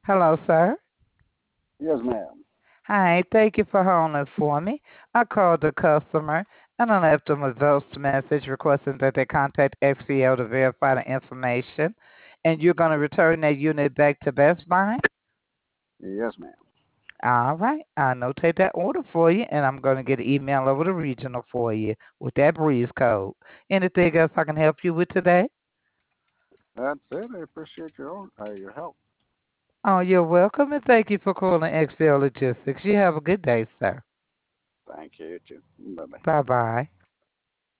Hello, sir. Yes, ma'am. Hi, thank you for holding for me. I called the customer and I left them a voice message requesting that they contact XCL to verify the information. And you're going to return that unit back to Best Buy? Yes, ma'am. All right. I'll notate that order for you and I'm going to get an email over to regional for you with that breeze code. Anything else I can help you with today? That's it. I appreciate your help. Oh, you're welcome and thank you for calling XCL Logistics. You have a good day, sir. Thank you. You too. Bye bye. Bye bye.